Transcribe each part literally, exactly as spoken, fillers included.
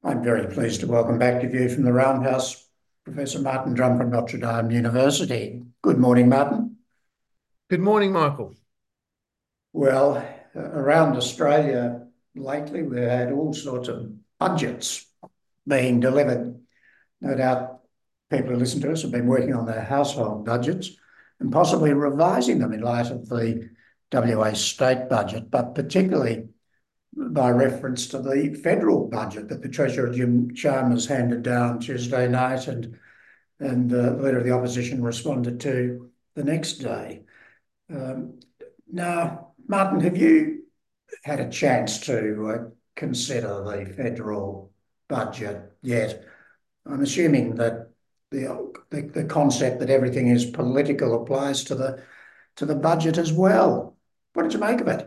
I'm very pleased to welcome back to View from the Roundhouse Professor Martin Drum from Notre Dame University. Good morning, Martin. Good morning, Michael. Well, uh, around Australia lately, we've had all sorts of budgets being delivered. No doubt people who listen to us have been working on their household budgets and possibly revising them in light of the W A state budget, but particularly by reference to the federal budget that the Treasurer Jim Chalmers handed down Tuesday night and and the Leader of the Opposition responded to the next day. Um, now, Martin, have you had a chance to uh, consider the federal budget yet? I'm assuming that the, the the concept that everything is political applies to the to the budget as well. What did you make of it?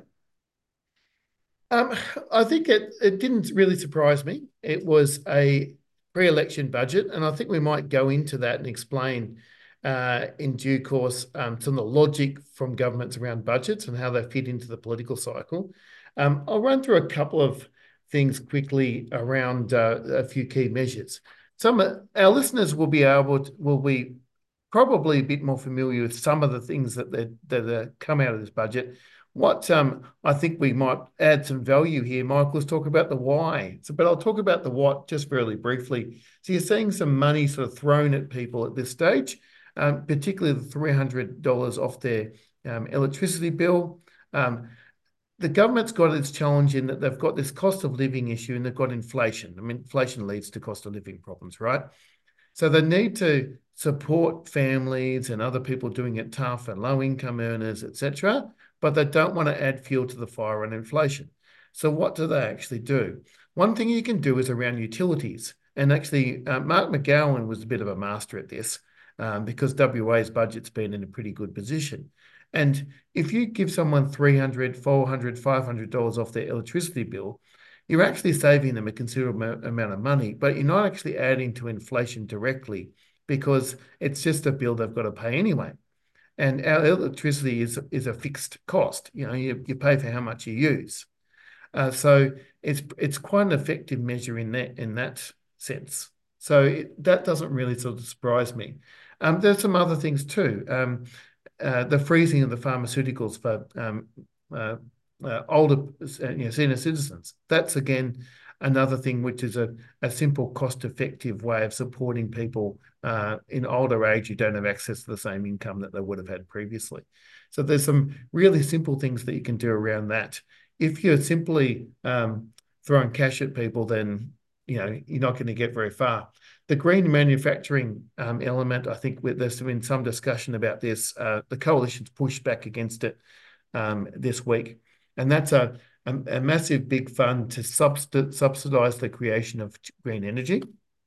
Um, I think it, it didn't really surprise me. It was a pre-election budget, and I think we might go into that and explain uh, in due course um, some of the logic from governments around budgets and how they fit into the political cycle. Um, I'll run through a couple of things quickly around uh, a few key measures. Some uh, our listeners will be able to, will be probably a bit more familiar with some of the things that that, that uh, come out of this budget. What um, I think we might add some value here, Michael, is talk about the why. So, but I'll talk about the what just really briefly. So you're seeing some money sort of thrown at people at this stage, um, particularly the three hundred dollars off their um, electricity bill. Um, the government's got its challenge in that they've got this cost of living issue and they've got inflation. I mean, inflation leads to cost of living problems, right? So they need to support families and other people doing it tough and low income earners, et cetera, but they don't want to add fuel to the fire on inflation. So what do they actually do? One thing you can do is around utilities. And actually, uh, Mark McGowan was a bit of a master at this um, because W A's budget's been in a pretty good position. And if you give someone three hundred dollars, four hundred dollars, five hundred dollars off their electricity bill, you're actually saving them a considerable amount of money, but you're not actually adding to inflation directly because it's just a bill they've got to pay anyway. And our electricity is is a fixed cost. You know, you, you pay for how much you use. Uh, so it's it's quite an effective measure in that in that sense. So it, that doesn't really sort of surprise me. Um, there's some other things too. Um, uh, the freezing of the pharmaceuticals for um, uh, uh, older uh, you know, senior citizens. That's again another thing which is a, a simple, cost-effective way of supporting people uh, in older age who don't have access to the same income that they would have had previously. So there's some really simple things that you can do around that. If you're simply um, throwing cash at people, then you know you're not going to get very far. The green manufacturing um, element, I think there's been some discussion about this. Uh, the coalition's pushed back against it um, this week. And that's a, a, a massive big fund to subsidize the creation of green energy.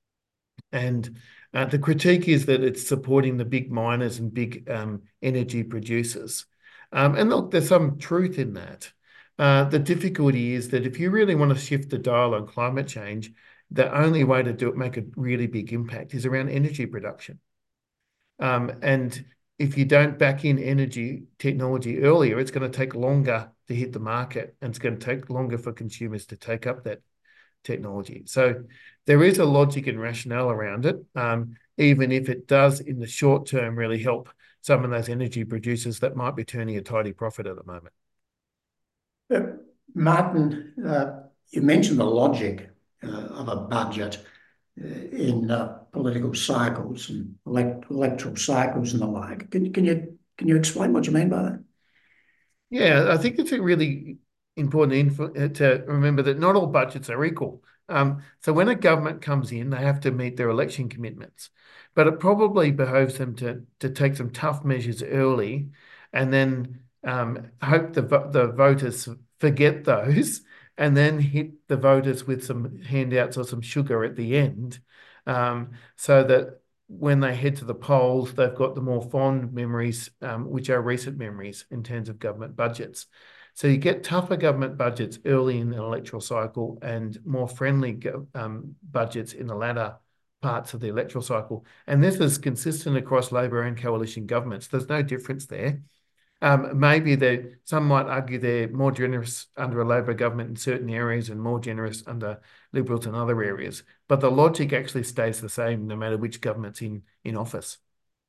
And uh, the critique is that it's supporting the big miners and big um, energy producers. Um, and look, there's some truth in that. Uh, the difficulty is that if you really want to shift the dial on climate change, the only way to do it, make a really big impact, is around energy production. Um, and if you don't back in energy technology earlier, it's going to take longer to hit the market, and it's going to take longer for consumers to take up that technology. So there is a logic and rationale around it, um, even if it does, in the short term, really help some of those energy producers that might be turning a tidy profit at the moment. Uh, Martin, uh, you mentioned the logic uh, of a budget uh, in uh, political cycles and elect electoral cycles and the like. Can, can you can you explain what you mean by that? Yeah, I think it's a really important info uh, to remember that not all budgets are equal. Um, so when a government comes in, they have to meet their election commitments, but it probably behoves them to to take some tough measures early, and then um, hope the the voters forget those, and then hit the voters with some handouts or some sugar at the end, um, so that when they head to the polls, they've got the more fond memories, um, which are recent memories in terms of government budgets. So you get tougher government budgets early in the electoral cycle and more friendly um, budgets in the latter parts of the electoral cycle. And this is consistent across Labor and coalition governments. There's no difference there. Um, maybe they some might argue they're more generous under a Labor government in certain areas and more generous under Liberals in other areas. But the logic actually stays the same no matter which government's in, in office.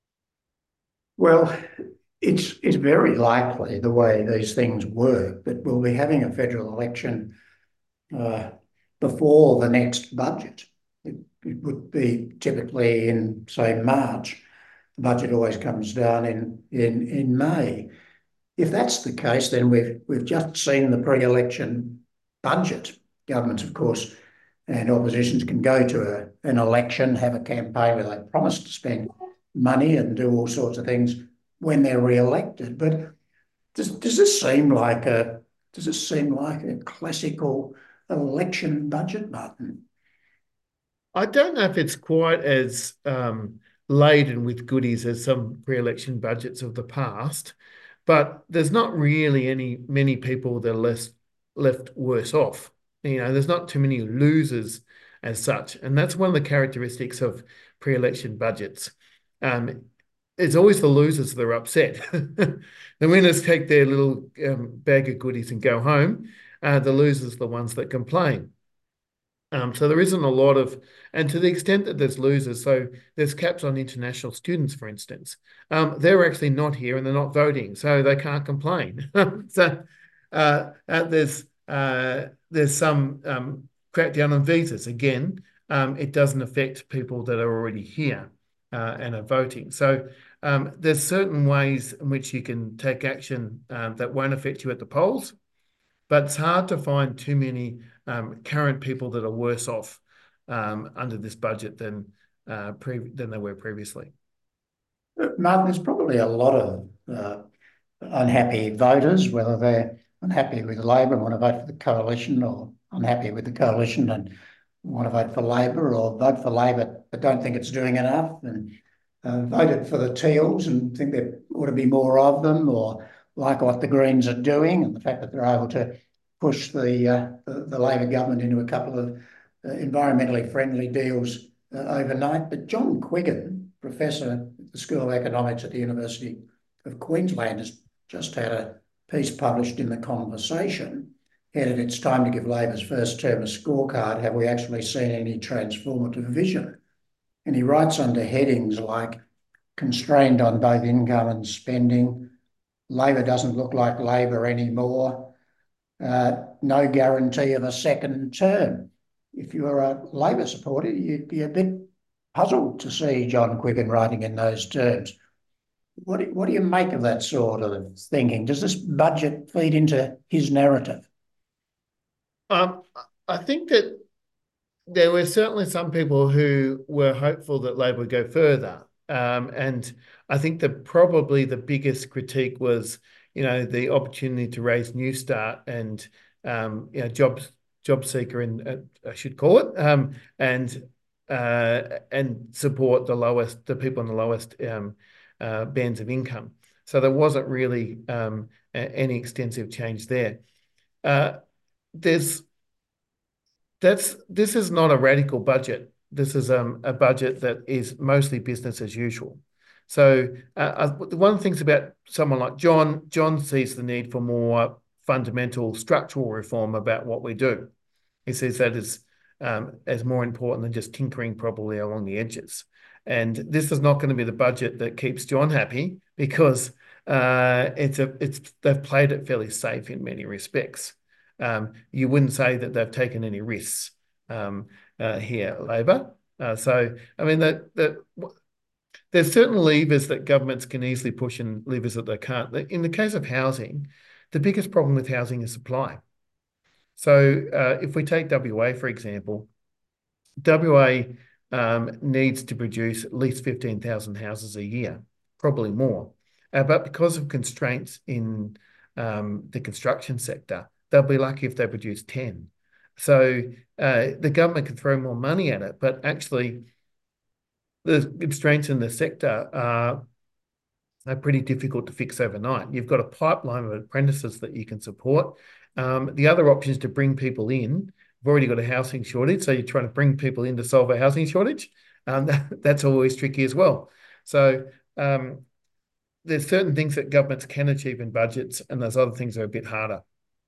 Well, it's it's very likely the way these things work that we'll be having a federal election uh, before the next budget. It, it would be typically in, say, March. The budget always comes down in in in May. If that's the case, then we've we've just seen the pre-election budget. Governments, of course, and oppositions can go to a, an election, have a campaign where they promise to spend money and do all sorts of things when they're re-elected. But does does this seem like a does this seem like a classical election budget, Martin? I don't know if it's quite as um, laden with goodies as some pre-election budgets of the past, but there's not really any many people that are less left worse off. You know, there's not too many losers as such, and that's one of the characteristics of pre-election budgets. Um, it's always the losers that are upset. The winners take their little um, bag of goodies and go home. Uh, the losers are the ones that complain. Um, so there isn't a lot of, and to the extent that there's losers, so there's caps on international students, for instance. Um, they're actually not here and they're not voting, so they can't complain. So uh, uh, there's uh, there's some um, crackdown on visas. Again, um, it doesn't affect people that are already here uh, and are voting. So um, there's certain ways in which you can take action uh, that won't affect you at the polls, but it's hard to find too many um, current people that are worse off um, under this budget than uh, pre- than they were previously. Martin, there's probably a lot of uh, unhappy voters, whether they're unhappy with Labor and want to vote for the coalition, or unhappy with the coalition and want to vote for Labor, or vote for Labor but don't think it's doing enough, and uh, voted for the Teals and think there ought to be more of them, or like what the Greens are doing and the fact that they're able to push the uh, the, the Labor government into a couple of uh, environmentally friendly deals uh, overnight. But John Quiggin, professor at the School of Economics at the University of Queensland, has just had a piece published in The Conversation, headed "It's time to give Labor's first term a scorecard. Have we actually seen any transformative vision?" And he writes under headings like "Constrained on both income and spending," "Labor doesn't look like Labor anymore," uh, "no guarantee of a second term." If you're a Labor supporter, you'd be a bit puzzled to see John Quiggin writing in those terms. What do, what do you make of that sort of thinking? Does this budget feed into his narrative? Um, I think that there were certainly some people who were hopeful that Labor would go further. Um, and I think that probably the biggest critique was, you know, the opportunity to raise Newstart and, um, you know, jobs, job seeker, and uh, I should call it, um, and uh, and support the lowest, the people in the lowest um, uh, bands of income. So there wasn't really um, any extensive change there. Uh, there's that's this is not a radical budget. This is um, a budget that is mostly business as usual. So uh, uh, one of the things about someone like John, John sees the need for more fundamental structural reform about what we do. He sees that as um, as more important than just tinkering probably along the edges. And this is not going to be the budget that keeps John happy, because uh, it's a it's they've played it fairly safe in many respects. Um, you wouldn't say that they've taken any risks um, uh, here, Labor. Uh, so, I mean, that that there's certain levers that governments can easily push and levers that they can't. In the case of housing, the biggest problem with housing is supply. So, uh, if we take W A, for example, W A um, needs to produce at least fifteen thousand houses a year, probably more. Uh, but because of constraints in um, the construction sector, they'll be lucky if they produce ten. So uh, the government can throw more money at it, but actually the constraints in the sector are, are pretty difficult to fix overnight. You've got a pipeline of apprentices that you can support. Um, the other option is to bring people in. We've already got a housing shortage, so you're trying to bring people in to solve a housing shortage. Um, that, that's always tricky as well. So um, there's certain things that governments can achieve in budgets, and there's other things that are a bit harder.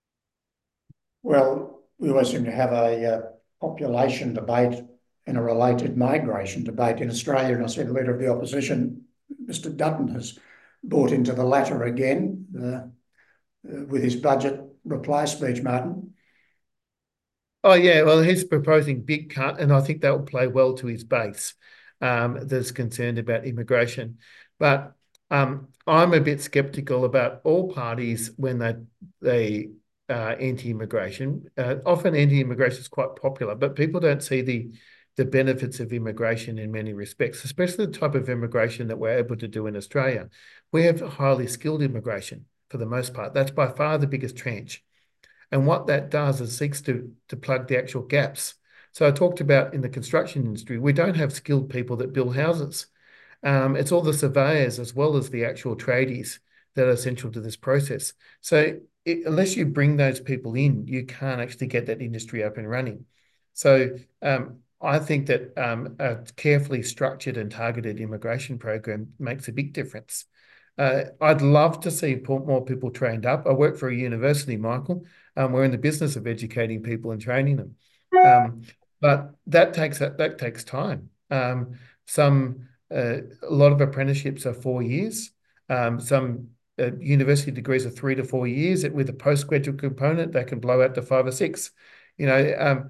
Well, we always seem to have a uh, population debate and a related migration debate in Australia, and I see the Leader of the Opposition, Mister Dutton, has bought into the latter again uh, uh, with his budget reply speech, Martin. Oh yeah, well he's proposing big cut, and I think that will play well to his base um, that's concerned about immigration. But um, I'm a bit sceptical about all parties when they they uh, anti-immigration. Uh, often anti-immigration is quite popular, but people don't see the the benefits of immigration in many respects, especially the type of immigration that we're able to do in Australia. We have highly skilled immigration for the most part. That's by far the biggest tranche. And what that does is seeks to, to plug the actual gaps. So I talked about in the construction industry, we don't have skilled people that build houses. Um, it's all the surveyors as well as the actual tradies that are essential to this process. So it, unless you bring those people in, you can't actually get that industry up and running. So um, I think that um, a carefully structured and targeted immigration program makes a big difference. Uh, I'd love to see more people trained up. I work for a university, Michael. Um, we're in the business of educating people and training them, um, but that takes that takes time. Um, some uh, a lot of apprenticeships are four years. Um, some uh, university degrees are three to four years. With a postgraduate component, they can blow out to five or six. You know, um,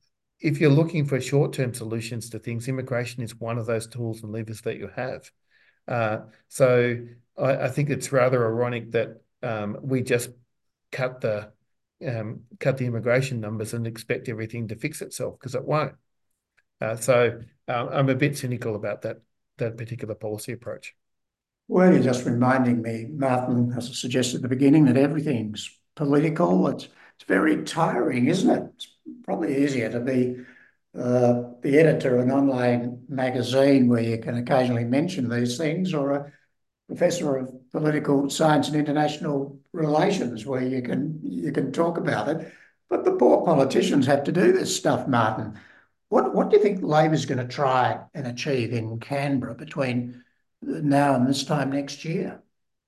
if you're looking for short-term solutions to things, immigration is one of those tools and levers that you have. Uh, so I, I think it's rather ironic that um, we just cut the um, cut the immigration numbers and expect everything to fix itself, because it won't. Uh, so uh, I'm a bit cynical about that that particular policy approach. Well, you're just reminding me, Martin, as I suggested at the beginning, that everything's political. It's it's very tiring, isn't it? It's probably easier to be uh, the editor of an online magazine where you can occasionally mention these things, or a professor of political science and international relations where you can you can talk about it. But the poor politicians have to do this stuff, Martin. What what do you think Labor's going to try and achieve in Canberra between now and this time next year?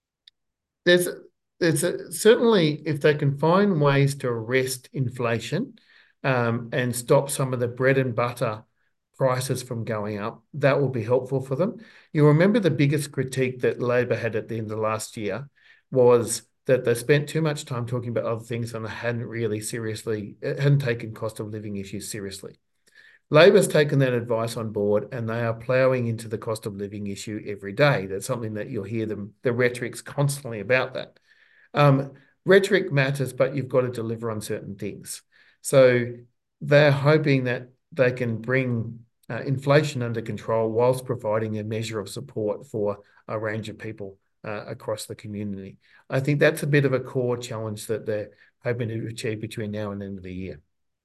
There's there's a, certainly, if they can find ways to arrest inflation um, and stop some of the bread and butter prices from going up, that will be helpful for them. You remember the biggest critique that Labor had at the end of last year was that they spent too much time talking about other things and they hadn't really seriously, hadn't taken cost of living issues seriously. Labor's taken that advice on board and they are ploughing into the cost of living issue every day. That's something that you'll hear them, the rhetoric's constantly about that. Um, rhetoric matters, but you've got to deliver on certain things. So they're hoping that they can bring uh, inflation under control whilst providing a measure of support for a range of people uh, across the community. I think that's a bit of a core challenge that they're hoping to achieve between now and the end of the year.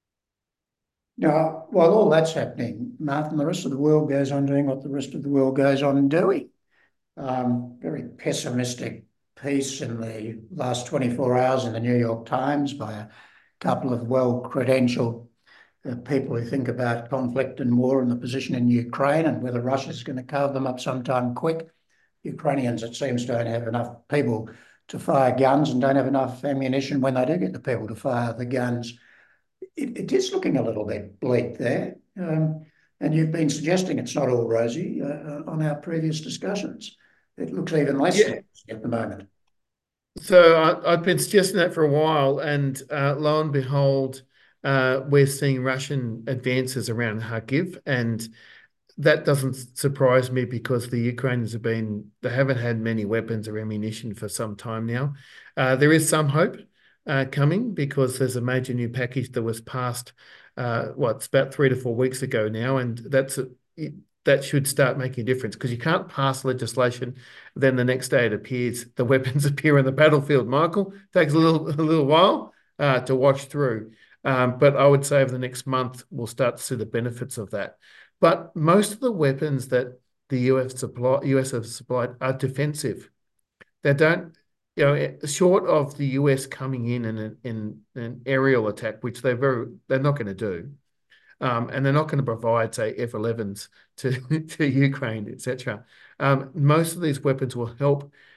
Now, while all that's happening, Martin, the rest of the world goes on doing what the rest of the world goes on doing. Um, very pessimistic piece in the last twenty-four hours in the New York Times by a couple of well-credentialed uh, people who think about conflict and war and the position in Ukraine and whether Russia's going to carve them up sometime quick. Ukrainians, it seems, don't have enough people to fire guns and don't have enough ammunition when they do get the people to fire the guns. It, it is looking a little bit bleak there. Um, and you've been suggesting it's not all rosy uh, on our previous discussions. It looks even less Yeah. at the moment. So I, I've been suggesting that for a while, and uh, lo and behold, uh, we're seeing Russian advances around Kharkiv, and that doesn't surprise me because the Ukrainians have been, they haven't had many weapons or ammunition for some time now. Uh, there is some hope uh, coming because there's a major new package that was passed, uh, what, it's about three to four weeks ago now, and that's a, it, that should start making a difference because you can't pass legislation, then the next day it appears, the weapons appear on the battlefield, Michael. It takes a little, a little while uh, to wash through. Um, but I would say over the next month, we'll start to see the benefits of that. But most of the weapons that the U S supply, U S have supplied are defensive. They don't, you know, short of the U S coming in in, in, in an aerial attack, which they're very, they're not going to do, um, and they're not going to provide, say, F elevens to to Ukraine, et cetera. Um, most of these weapons will help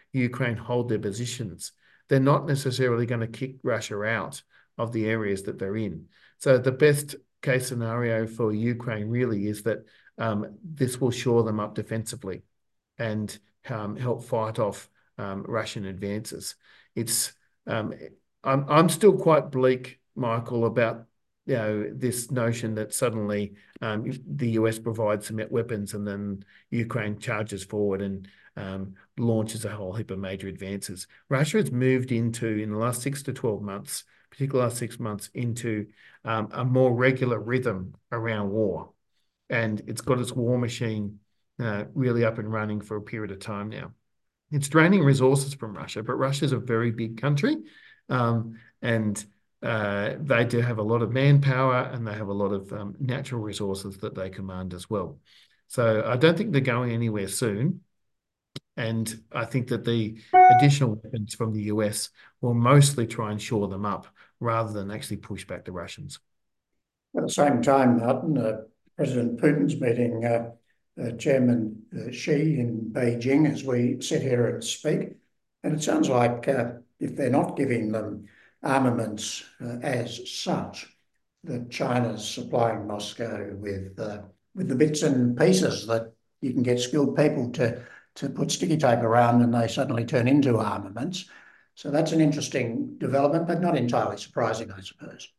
Ukraine hold their positions. They're not necessarily going to kick Russia out of the areas that they're in. So the best case scenario for Ukraine really is that um, this will shore them up defensively and um, help fight off um, Russian advances. It's um, I'm I'm still quite bleak, Michael, about you know this notion that suddenly um, the U S provides some weapons and then Ukraine charges forward and um, launches a whole heap of major advances. Russia has moved into in the last six to twelve months, particularly last six months, into um, a more regular rhythm around war, and it's got its war machine uh, really up and running for a period of time now. It's draining resources from Russia, but Russia's a very big country, um, and uh, they do have a lot of manpower and they have a lot of um, natural resources that they command as well. So I don't think they're going anywhere soon. And I think that the additional weapons from the U S will mostly try and shore them up rather than actually push back the Russians. At the same time, Martin, uh, President Putin's meeting uh, uh, Chairman uh, Xi in Beijing as we sit here and speak. And it sounds like uh, if they're not giving them armaments uh, as such, that China's supplying Moscow with uh, with the bits and pieces that you can get skilled people to to put sticky tape around and they suddenly turn into armaments. So that's an interesting development, but not entirely surprising, I suppose.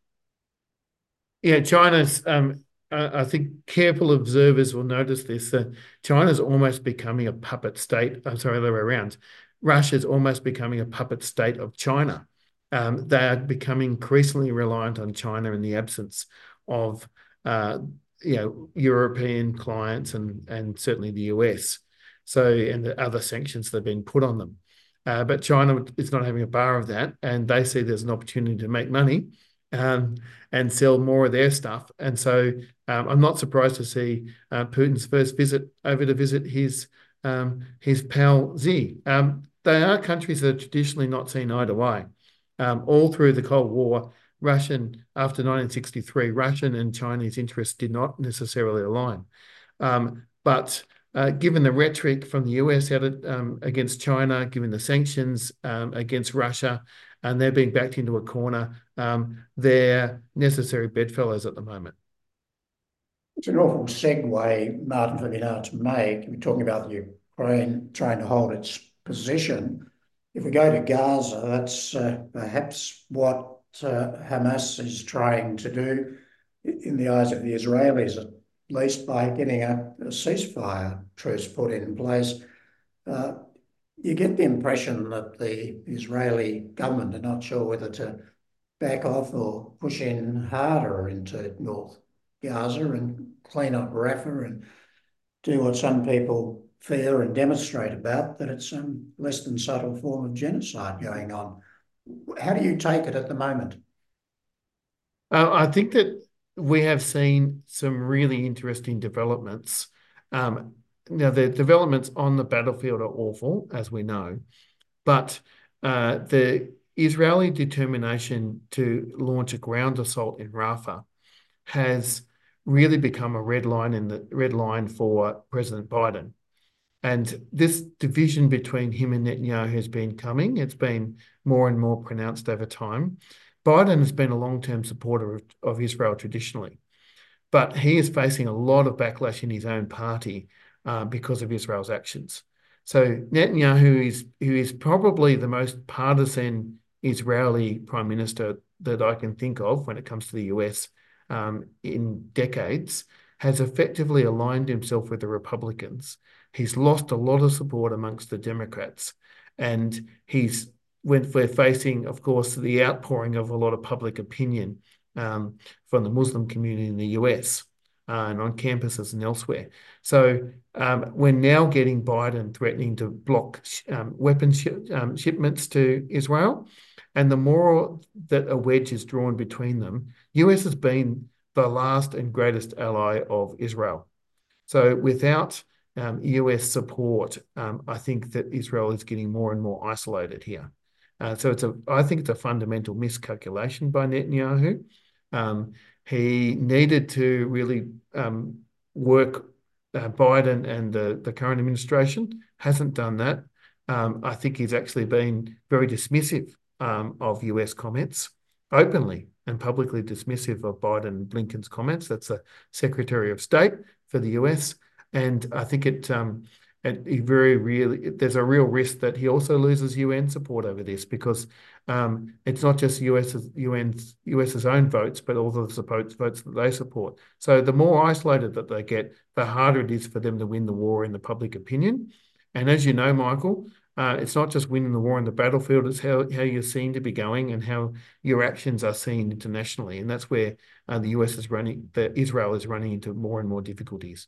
Yeah, China's, um, I think careful observers will notice this, that China's almost becoming a puppet state. I'm sorry, the other way around. Russia's almost becoming a puppet state of China. Um, they are becoming increasingly reliant on China in the absence of, uh, you know, European clients and, and certainly the U S. So, and the other sanctions that have been put on them. Uh, but China is not having a bar of that, and they see there's an opportunity to make money. Um, and sell more of their stuff. And so um, I'm not surprised to see uh, Putin's first visit over to visit his um, his pal Xi. Um, they are countries that are traditionally not seen eye to eye. Um, all through the Cold War, Russian, after nineteen sixty-three, Russian and Chinese interests did not necessarily align. Um, but uh, given the rhetoric from the U S out of, um, against China, given the sanctions um, against Russia, and they're being backed into a corner, um, they're necessary bedfellows at the moment. It's an awful segue, Martin, for me now to make. We're talking about the Ukraine trying to hold its position. If we go to Gaza, that's uh, perhaps what uh, Hamas is trying to do in the eyes of the Israelis, at least by getting a, a ceasefire truce put in place. Uh, you get the impression that the Israeli government are not sure whether to back off or push in harder into North Gaza and clean up Rafah and do what some people fear and demonstrate about, that it's a um, less than subtle form of genocide going on. How do you take it at the moment? Uh, I think that we have seen some really interesting developments. Um, now, the developments on the battlefield are awful, as we know, but uh, the Israeli determination to launch a ground assault in Rafah has really become a red line in the red line for President Biden. And this division between him and Netanyahu has been coming. It's been more and more pronounced over time. Biden has been a long-term supporter of, of Israel traditionally, but he is facing a lot of backlash in his own party uh, because of Israel's actions. So Netanyahu is who is probably the most partisan Israeli prime minister that I can think of when it comes to the U S um, in decades, has effectively aligned himself with the Republicans. He's lost a lot of support amongst the Democrats, and he's when we're facing, of course, the outpouring of a lot of public opinion um, from the Muslim community in the U S uh, and on campuses and elsewhere. So um, we're now getting Biden threatening to block um, weapons sh um, shipments to Israel. And the more that a wedge is drawn between them, U S has been the last and greatest ally of Israel. So without um, U S support, um, I think that Israel is getting more and more isolated here. Uh, so it's a, I think it's a fundamental miscalculation by Netanyahu. Um, he needed to really um, work uh, Biden and the, the current administration, hasn't done that. Um, I think he's actually been very dismissive um, of U S comments, openly and publicly dismissive of Biden and Blinken's comments. That's the Secretary of State for the U S. And I think it, um, it, it very really, there's a real risk that he also loses U N support over this, because um, it's not just US's, UN's, US's own votes, but all the votes, votes that they support. So the more isolated that they get, the harder it is for them to win the war in the public opinion. And as you know, Michael, uh, it's not just winning the war on the battlefield, it's how, how you're seen to be going and how your actions are seen internationally. And that's where uh, the U S is running, the Israel is running into more and more difficulties.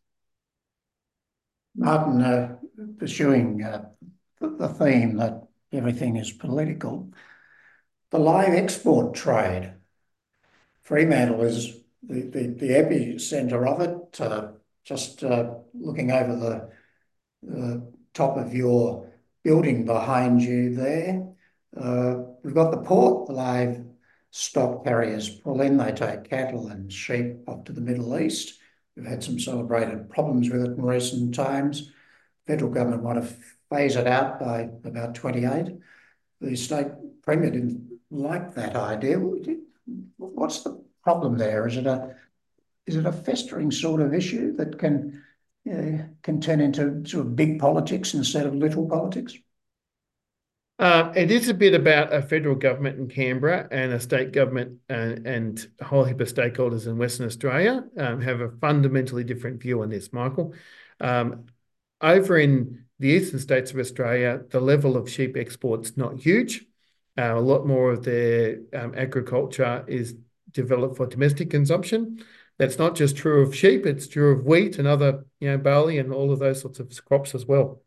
Martin, uh, pursuing uh, the theme that everything is political, the live export trade, Fremantle is the, the, the epicentre of it. Uh, just uh, looking over the, the top of your building behind you there, uh, we've got the port. The live stock carriers pull in, they take cattle and sheep off to the Middle East. We've had some celebrated problems with it in recent times. Federal government want to phase it out by about twenty-eight. The state premier didn't like that idea. What's the problem there? Is it a is it a festering sort of issue that can uh, can turn into sort of big politics instead of little politics? Uh, it is a bit about a federal government in Canberra and a state government and, and a whole heap of stakeholders in Western Australia um, have a fundamentally different view on this, Michael. Um, over in the eastern states of Australia, the level of sheep export's not huge. Uh, a lot more of their um, agriculture is developed for domestic consumption. That's not just true of sheep, it's true of wheat and other, you know, barley and all of those sorts of crops as well.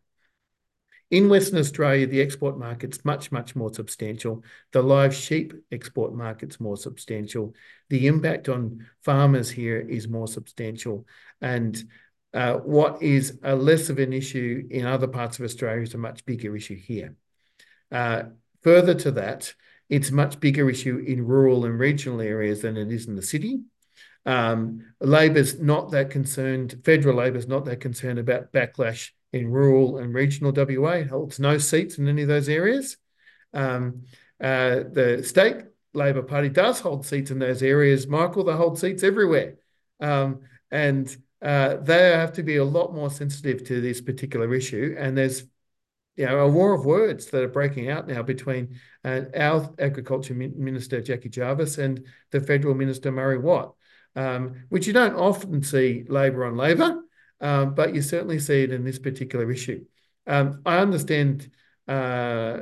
In Western Australia, the export market's much, much more substantial. The live sheep export market's more substantial. The impact on farmers here is more substantial. And uh, what is a less of an issue in other parts of Australia is a much bigger issue here. Uh, further to that, it's a much bigger issue in rural and regional areas than it is in the city. Um, Labor's not that concerned, federal Labor's not that concerned about backlash in rural and regional W A. It holds no seats in any of those areas. Um, uh, the state Labor Party does hold seats in those areas, Michael. They hold seats everywhere. Um, and uh, they have to be a lot more sensitive to this particular issue. And there's you know, a war of words that are breaking out now between uh, our Agriculture Minister, Jackie Jarvis, and the Federal Minister, Murray Watt, um, which you don't often see Labor on Labor. Um, but you certainly see it in this particular issue. Um, I understand uh,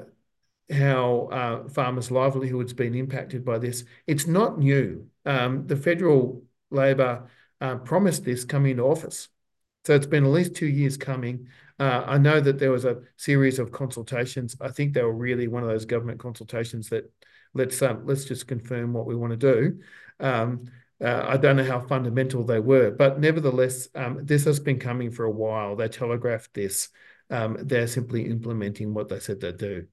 how uh, farmers' livelihoods been impacted by this. It's not new. Um, the federal Labor uh, promised this coming into office. So it's been at least two years coming. Uh, I know that there was a series of consultations. I think they were really one of those government consultations that let's um, let's just confirm what we want to do. Um, Uh, I don't know how fundamental they were, but nevertheless, um, this has been coming for a while. They telegraphed this. Um, they're simply implementing what they said they'd do.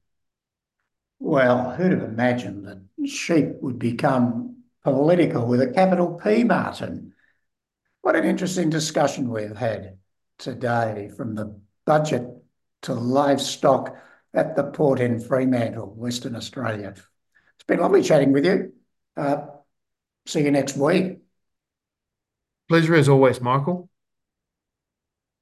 Well, who'd have imagined that sheep would become political with a capital P, Martin? What an interesting discussion we've had today, from the budget to livestock at the port in Fremantle, Western Australia. It's been lovely chatting with you. Uh, See you next week. Pleasure as always, Michael.